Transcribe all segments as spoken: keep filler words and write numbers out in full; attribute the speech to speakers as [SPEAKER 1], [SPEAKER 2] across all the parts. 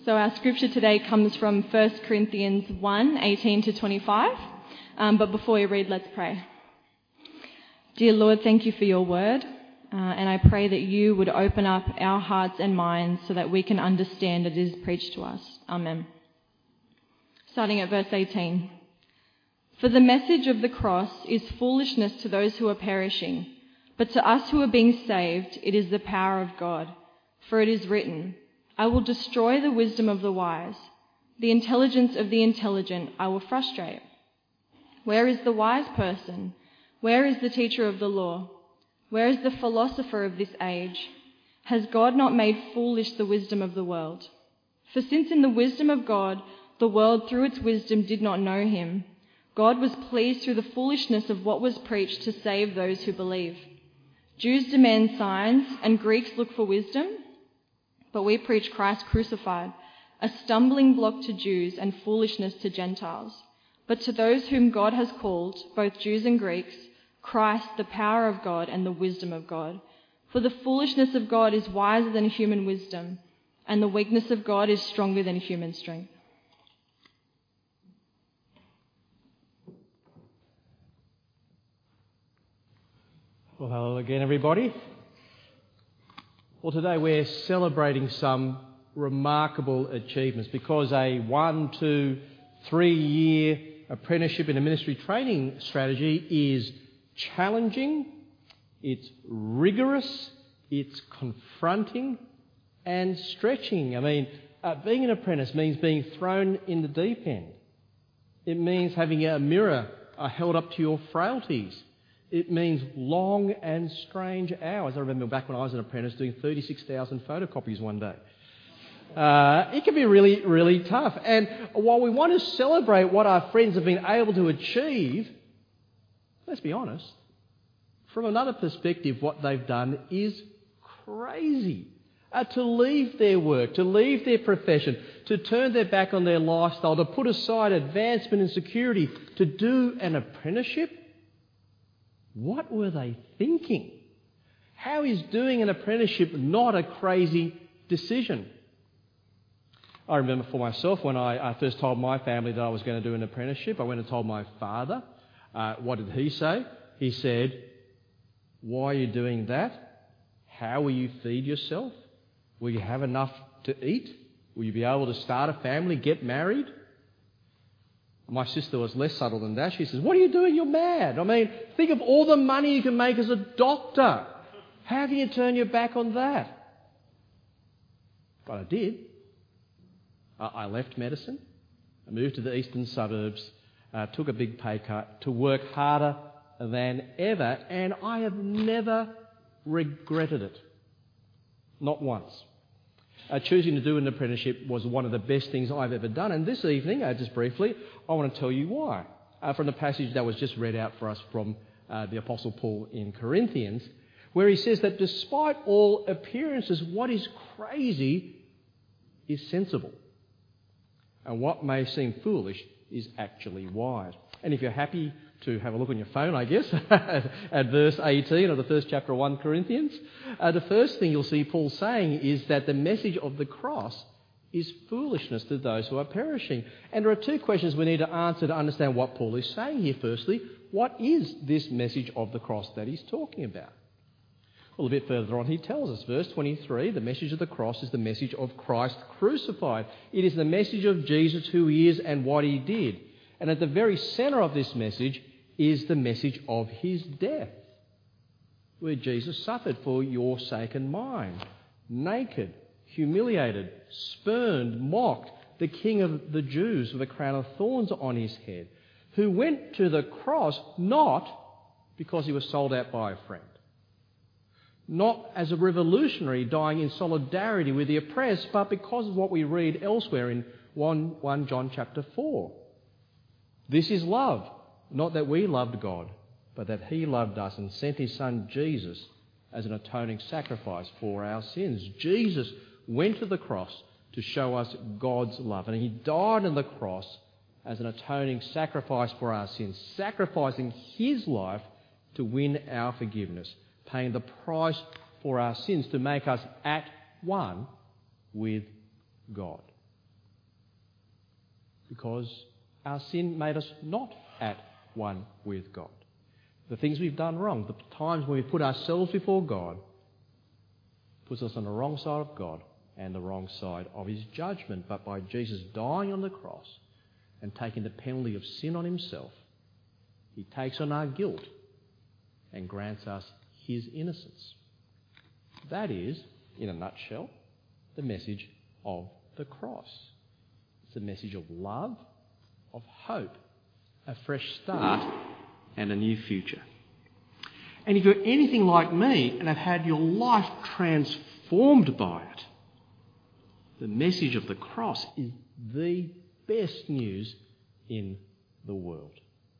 [SPEAKER 1] So our scripture today comes from First Corinthians one, eighteen to twenty-five. Um, but before we read, let's pray. Dear Lord, thank you for your word. Uh, and I pray that you would open up our hearts and minds so that we can understand it is preached to us. Amen. Starting at verse eighteen. For the message of the cross is foolishness to those who are perishing, but to us who are being saved, it is the power of God. For it is written, I will destroy the wisdom of the wise. The intelligence of the intelligent I will frustrate. Where is the wise person? Where is the teacher of the law? Where is the philosopher of this age? Has God not made foolish the wisdom of the world? For since in the wisdom of God, the world through its wisdom did not know him, God was pleased through the foolishness of what was preached to save those who believe. Jews demand signs and Greeks look for wisdom, but we preach Christ crucified, a stumbling block to Jews and foolishness to Gentiles. But to those whom God has called, both Jews and Greeks, Christ, the power of God and the wisdom of God. For the foolishness of God is wiser than human wisdom, and the weakness of God is stronger than human strength.
[SPEAKER 2] Well, hello again, everybody. Well, today we're celebrating some remarkable achievements because a one, two, three-year apprenticeship in a ministry training strategy is challenging, it's rigorous, it's confronting and stretching. I mean, uh, being an apprentice means being thrown in the deep end. It means having a mirror uh, held up to your frailties. It means long and strange hours. I remember back when I was an apprentice doing thirty-six thousand photocopies one day. Uh, it can be really, really tough. And while we want to celebrate what our friends have been able to achieve, let's be honest, from another perspective, what they've done is crazy. Uh, to leave their work, to leave their profession, to turn their back on their lifestyle, to put aside advancement and security, to do an apprenticeship. What were they thinking? How is doing an apprenticeship not a crazy decision? I remember for myself when I, I first told my family that I was going to do an apprenticeship, I went and told my father. Uh, what did he say? He said, why are you doing that? How will you feed yourself? Will you have enough to eat? Will you be able to start a family, get married? My sister was less subtle than that. She says, what are you doing? You're mad. I mean, think of all the money you can make as a doctor. How can you turn your back on that? But I did. I left medicine. I moved to the eastern suburbs, uh, took a big pay cut to work harder than ever, and I have never regretted it. Not once. Uh, choosing to do an apprenticeship was one of the best things I've ever done. And this evening, uh, just briefly, I want to tell you why. Uh, from the passage that was just read out for us from uh, the Apostle Paul in Corinthians, where he says that despite all appearances, what is crazy is sensible. And what may seem foolish is actually wise. And if you're happy to have a look on your phone, I guess, at verse eighteen of the first chapter of First Corinthians, uh, the first thing you'll see Paul saying is that the message of the cross is foolishness to those who are perishing. And there are two questions we need to answer to understand what Paul is saying here. Firstly, what is this message of the cross that he's talking about? Well, a bit further on he tells us, verse twenty-three, the message of the cross is the message of Christ crucified. It is the message of Jesus, who he is and what he did. And at the very centre of this message is the message of his death, where Jesus suffered for your sake and mine, naked, humiliated, spurned, mocked, the King of the Jews with a crown of thorns on his head, who went to the cross not because he was sold out by a friend, not as a revolutionary dying in solidarity with the oppressed, but because of what we read elsewhere in First John chapter four. This is love, not that we loved God, but that he loved us and sent his Son Jesus as an atoning sacrifice for our sins. Jesus went to the cross to show us God's love, and he died on the cross as an atoning sacrifice for our sins, sacrificing his life to win our forgiveness, paying the price for our sins to make us at one with God. because our sin made us not at one with God. The things we've done wrong, the times when we put ourselves before God, puts us on the wrong side of God and the wrong side of his judgment. But by Jesus dying on the cross and taking the penalty of sin on himself, he takes on our guilt and grants us his innocence. That is, in a nutshell, the message of the cross. It's a message of love, of hope, a fresh start, and a new future. And if you're anything like me and have had your life transformed by it, the message of the cross is the best news in the world.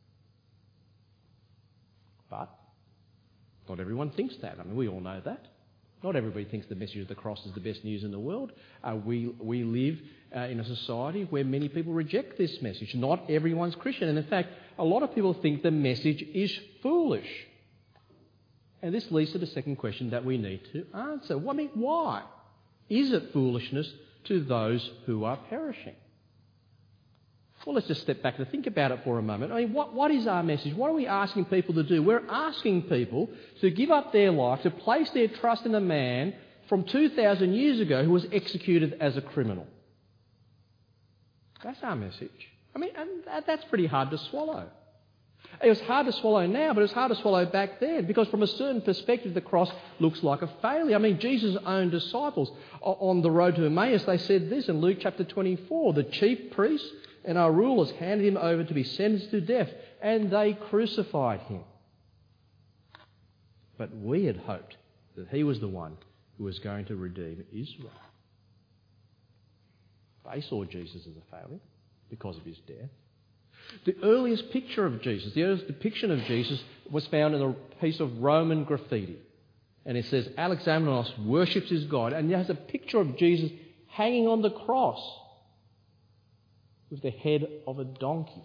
[SPEAKER 2] But not everyone thinks that. I mean, we all know that. Not everybody thinks the message of the cross is the best news in the world. Uh, we, we live uh, in a society where many people reject this message. Not everyone's Christian. And in fact, a lot of people think the message is foolish. And this leads to the second question that we need to answer. Well, I mean, why is it foolishness to those who are perishing? Well, let's just step back and think about it for a moment. I mean, what, what is our message? What are we asking people to do? We're asking people to give up their life, to place their trust in a man from two thousand years ago who was executed as a criminal. That's our message. I mean, and that, that's pretty hard to swallow. It was hard to swallow now, but it was hard to swallow back then, because from a certain perspective, the cross looks like a failure. I mean, Jesus' own disciples on the road to Emmaus, they said this in Luke chapter twenty-four, the chief priests and our rulers handed him over to be sentenced to death, and they crucified him. But we had hoped that he was the one who was going to redeem Israel. They saw Jesus as a failure because of his death. The earliest picture of Jesus, the earliest depiction of Jesus was found in a piece of Roman graffiti. And it says, Alexamenos worships his God. And it has a picture of Jesus hanging on the cross with the head of a donkey.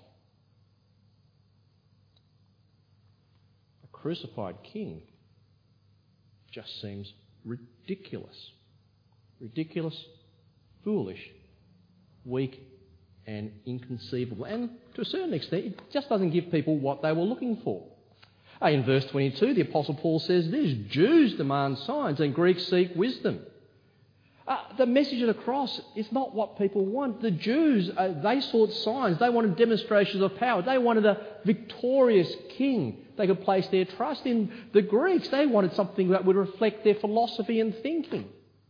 [SPEAKER 2] A crucified king just seems ridiculous. Ridiculous, foolish, weak, and inconceivable. And to a certain extent, it just doesn't give people what they were looking for. In verse twenty-two, the Apostle Paul says this, Jews demand signs and Greeks seek wisdom. Uh, the message of the cross is not what people want. The Jews, uh, they sought signs. They wanted demonstrations of power. They wanted a victorious king they could place their trust in. The Greeks, they wanted something that would reflect their philosophy and thinking.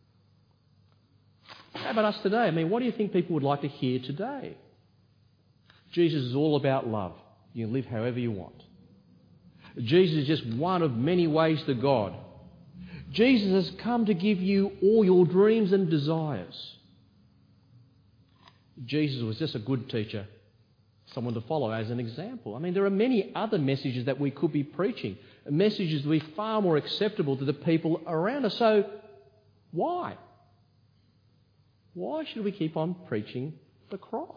[SPEAKER 2] How about us today? I mean, what do you think people would like to hear today? Jesus is all about love. You can live however you want. Jesus is just one of many ways to God. Jesus has come to give you all your dreams and desires. Jesus was just a good teacher, someone to follow as an example. I mean, there are many other messages that we could be preaching, messages that would be far more acceptable to the people around us. So, why? Why should we keep on preaching the cross?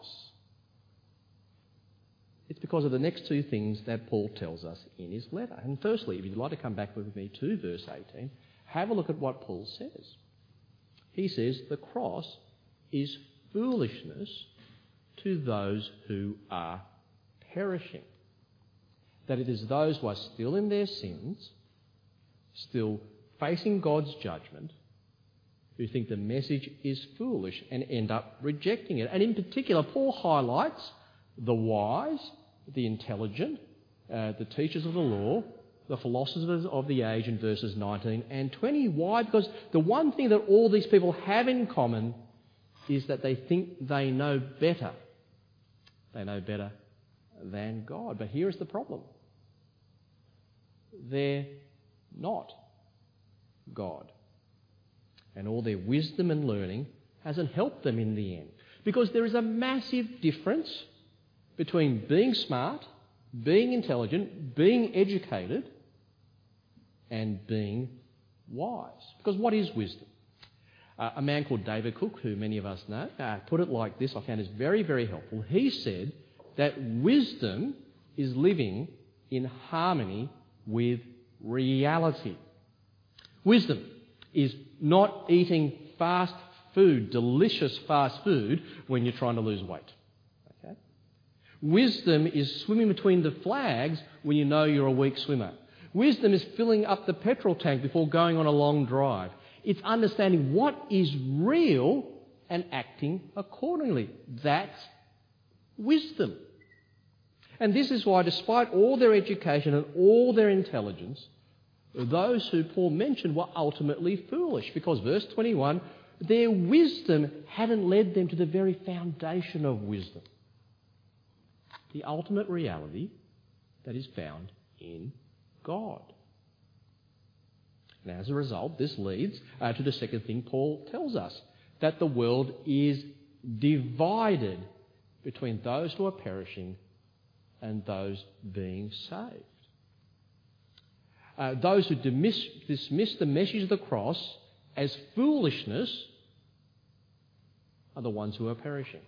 [SPEAKER 2] It's because of the next two things that Paul tells us in his letter. And firstly, if you'd like to come back with me to verse eighteen, have a look at what Paul says. He says the cross is foolishness to those who are perishing. That it is those who are still in their sins, still facing God's judgment, who think the message is foolish and end up rejecting it. And in particular, Paul highlights the wise, the intelligent, uh, the teachers of the law, the philosophers of the age in verses nineteen and twenty. Why? Because the one thing that all these people have in common is that they think they know better. They know better than God. But here's the problem. They're not God. And all their wisdom and learning hasn't helped them in the end. Because there is a massive difference between being smart, being intelligent, being educated, and being wise. Because what is wisdom? Uh, a man called David Cook, who many of us know, uh, put it like this. I found this very, very helpful. He said that wisdom is living in harmony with reality. Wisdom is not eating fast food, delicious fast food, when you're trying to lose weight. Okay? Wisdom is swimming between the flags when you know you're a weak swimmer. Wisdom is filling up the petrol tank before going on a long drive. It's understanding what is real and acting accordingly. That's wisdom. And this is why, despite all their education and all their intelligence, those who Paul mentioned were ultimately foolish, because verse twenty-one, their wisdom hadn't led them to the very foundation of wisdom, the ultimate reality that is found in God. And as a result, this leads uh, to the second thing Paul tells us, that the world is divided between those who are perishing and those being saved. Uh, those who dismiss, dismiss the message of the cross as foolishness are the ones who are perishing.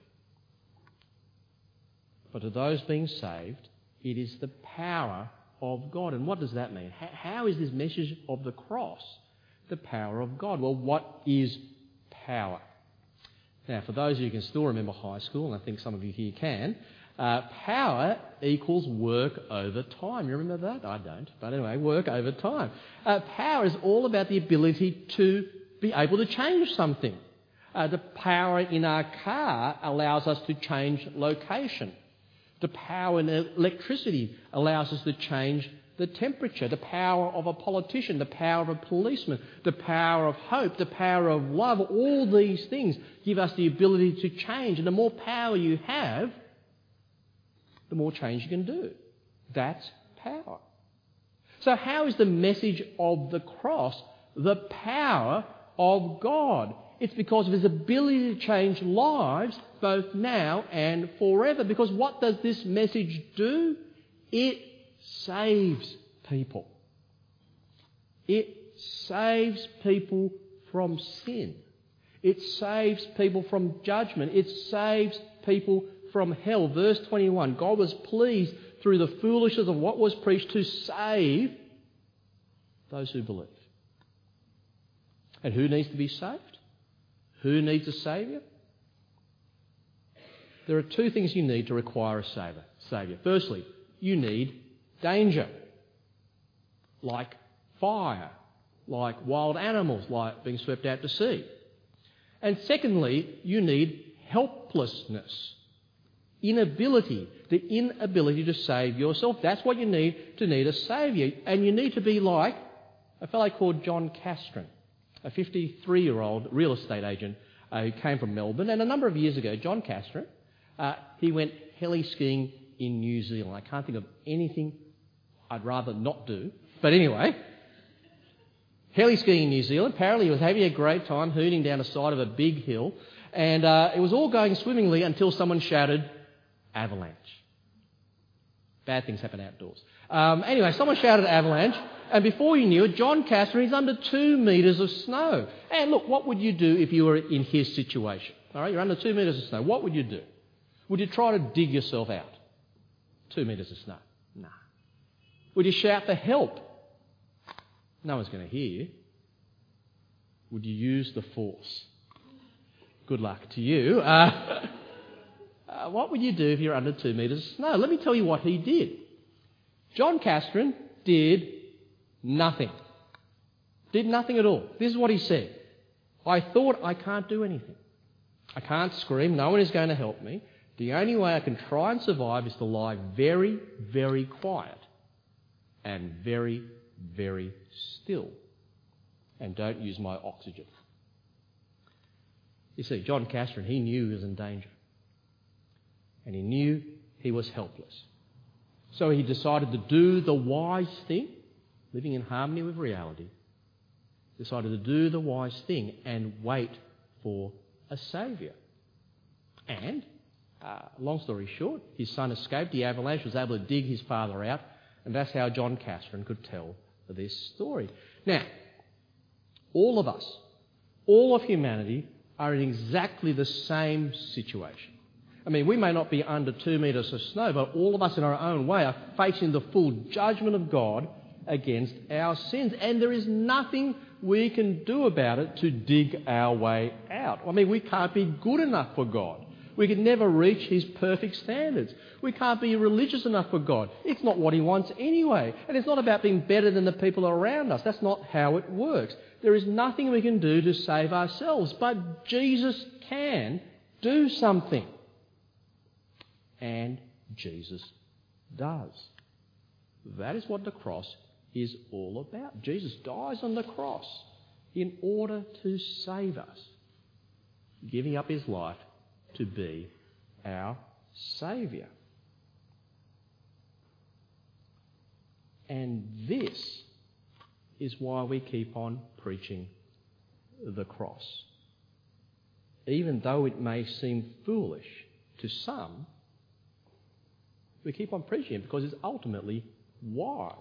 [SPEAKER 2] But to those being saved, it is the power of God. And what does that mean? How, how is this message of the cross the power of God? Well, what is power? Now, for those of you who can still remember high school, and I think some of you here can, uh, power equals work over time. You remember that? I don't. But anyway, work over time. Uh, power is all about the ability to be able to change something. Uh, the power in our car allows us to change location. The power in electricity allows us to change the temperature. The power of a politician, the power of a policeman, the power of hope, the power of love, all these things give us the ability to change. And the more power you have, the more change you can do. That's power. So how is the message of the cross the power of God? It's because of his ability to change lives both now and forever. Because what does this message do? It saves people. It saves people from sin. It saves people from judgment. It saves people from hell. Verse twenty-one, God was pleased through the foolishness of what was preached to save those who believe. And who needs to be saved? Who needs a saviour? There are two things you need to require a saviour. Saviour. Firstly, you need danger, like fire, like wild animals, like being swept out to sea. And secondly, you need helplessness, inability, the inability to save yourself. That's what you need to need a saviour. And you need to be like a fellow called John Castron, a fifty-three-year-old real estate agent uh, who came from Melbourne. And a number of years ago, John Castron, uh, he went heli skiing in New Zealand. I can't think of anything I'd rather not do. But anyway, heli skiing in New Zealand. Apparently he was having a great time hooning down the side of a big hill. And uh, it was all going swimmingly until someone shouted, avalanche. Bad things happen outdoors. Um, anyway, someone shouted avalanche. And before you knew it, John Castron is under two metres of snow. And look, what would you do if you were in his situation? All right, you're under two metres of snow. What would you do? Would you try to dig yourself out? Two metres of snow? Nah. Would you shout for help? No one's going to hear you. Would you use the force? Good luck to you. Uh, uh, what would you do if you're under two metres of snow? Let me tell you what he did. John Castron did nothing. Did nothing at all. This is what he said. I thought I can't do anything. I can't scream. No one is going to help me. The only way I can try and survive is to lie very, very quiet and very, very still, and don't use my oxygen. You see, John Castron, he knew he was in danger, and he knew he was helpless. So he decided to do the wise thing, living in harmony with reality, decided to do the wise thing and wait for a saviour. And, uh, long story short, his son escaped the avalanche, was able to dig his father out, and that's how John Castron could tell this story. Now, all of us, all of humanity, are in exactly the same situation. I mean, we may not be under two metres of snow, but all of us in our own way are facing the full judgment of God against our sins. And there is nothing we can do about it to dig our way out. I mean, we can't be good enough for God. We could never reach his perfect standards. We can't be religious enough for God. It's not what he wants anyway. And it's not about being better than the people around us. That's not how it works. There is nothing we can do to save ourselves. But Jesus can do something. And Jesus does. That is what the cross is all about. Jesus dies on the cross in order to save us, giving up his life to be our Saviour. And this is why we keep on preaching the cross. Even though it may seem foolish to some, we keep on preaching it because it's ultimately wise.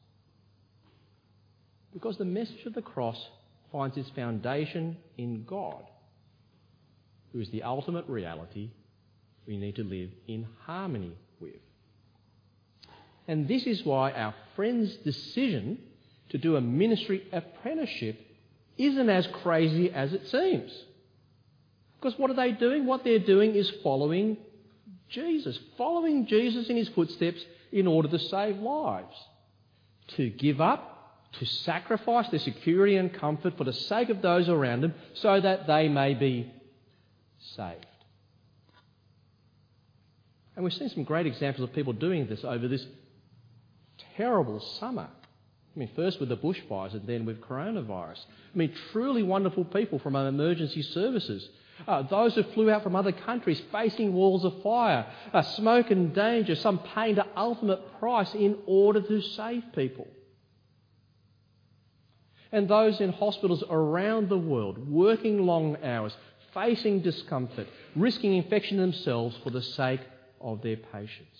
[SPEAKER 2] Because the message of the cross finds its foundation in God, who is the ultimate reality we need to live in harmony with. And this is why our friend's decision to do a ministry apprenticeship isn't as crazy as it seems. Because what are they doing? What they're doing is following Jesus, following Jesus in his footsteps in order to save lives, to give up, to sacrifice their security and comfort for the sake of those around them so that they may be saved. And we've seen some great examples of people doing this over this terrible summer. I mean, first with the bushfires and then with coronavirus. I mean, truly wonderful people from our emergency services. Uh, those who flew out from other countries facing walls of fire, uh, smoke and danger, some paying the ultimate price in order to save people. And those in hospitals around the world, working long hours, facing discomfort, risking infection themselves for the sake of their patients.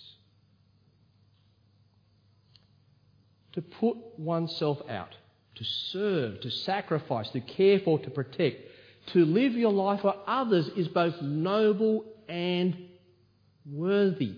[SPEAKER 2] To put oneself out, to serve, to sacrifice, to care for, to protect, to live your life for others is both noble and worthy.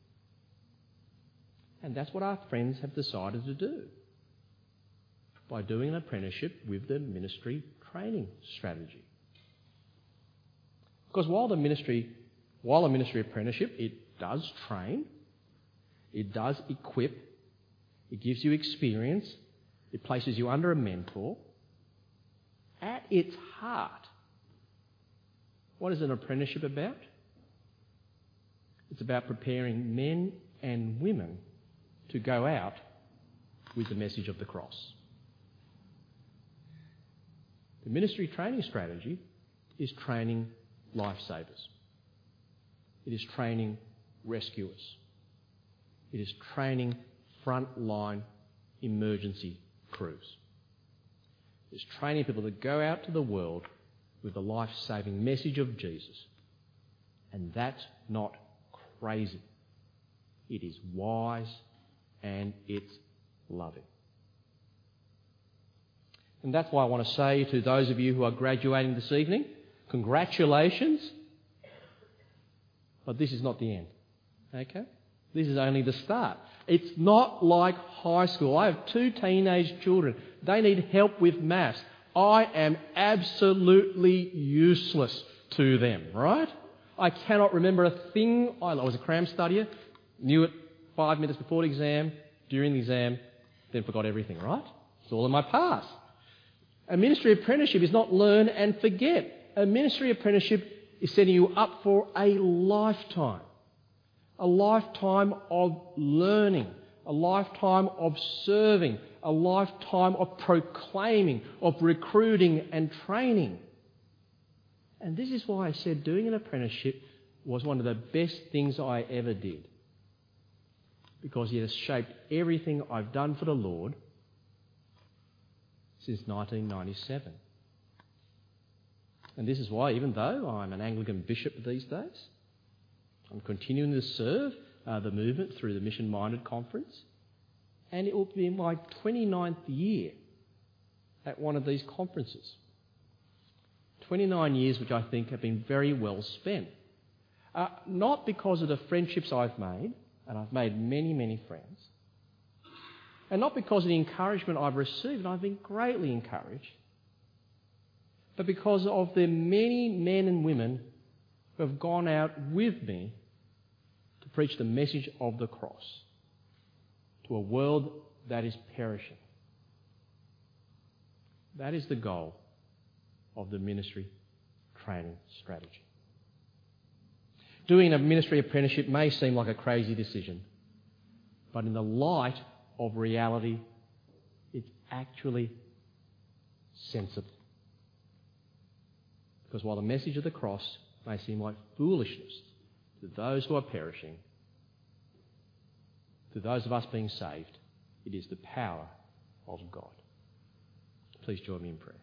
[SPEAKER 2] And that's what our friends have decided to do by doing an apprenticeship with the ministry training strategy. Because while the ministry, while a ministry apprenticeship, it does train, it does equip, it gives you experience, it places you under a mentor. At its heart, what is an apprenticeship about? It's about preparing men and women to go out with the message of the cross. The ministry training strategy is training lifesavers. It is training rescuers. It is training frontline emergency crews. It's training people to go out to the world with the life-saving message of Jesus. And that's not crazy. It is wise and it's loving. And that's why I want to say to those of you who are graduating this evening, congratulations. But this is not the end. Okay? This is only the start. It's not like high school. I have two teenage children. They need help with maths. I am absolutely useless to them, right? I cannot remember a thing. I was a cram studier, knew it five minutes before the exam, during the exam, then forgot everything, right? It's all in my past. A ministry apprenticeship is not learn and forget. A ministry apprenticeship is setting you up for a lifetime. A lifetime of learning, a lifetime of serving, a lifetime of proclaiming, of recruiting and training. And this is why I said doing an apprenticeship was one of the best things I ever did. Because it has shaped everything I've done for the Lord since nineteen ninety-seven. And this is why, even though I'm an Anglican bishop these days, I'm continuing to serve uh, the movement through the Mission Minded Conference. And it will be my twenty-ninth year at one of these conferences. twenty-nine years which I think have been very well spent. Uh, not because of the friendships I've made, and I've made many, many friends, and not because of the encouragement I've received, and I've been greatly encouraged, but because of the many men and women who have gone out with me to preach the message of the cross to a world that is perishing. That is the goal of the ministry training strategy. Doing a ministry apprenticeship may seem like a crazy decision, but in the light of reality, it's actually sensible. Because while the message of the cross may seem like foolishness to those who are perishing, to those of us being saved, it is the power of God. Please join me in prayer.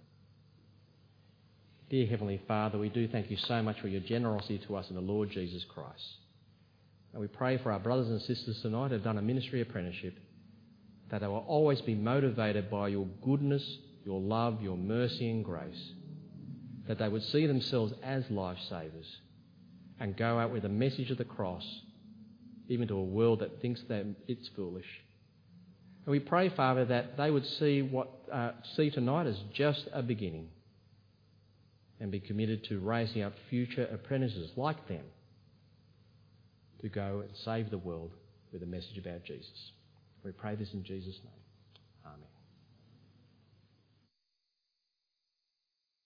[SPEAKER 2] Dear Heavenly Father, we do thank you so much for your generosity to us in the Lord Jesus Christ. And we pray for our brothers and sisters tonight who have done a ministry apprenticeship, that they will always be motivated by your goodness, your love, your mercy and grace, that they would see themselves as lifesavers and go out with the message of the cross, even to a world that thinks that it's foolish. And we pray, Father, that they would see what uh, see tonight as just a beginning and be committed to raising up future apprentices like them to go and save the world with a message about Jesus. We pray this in Jesus' name. Amen.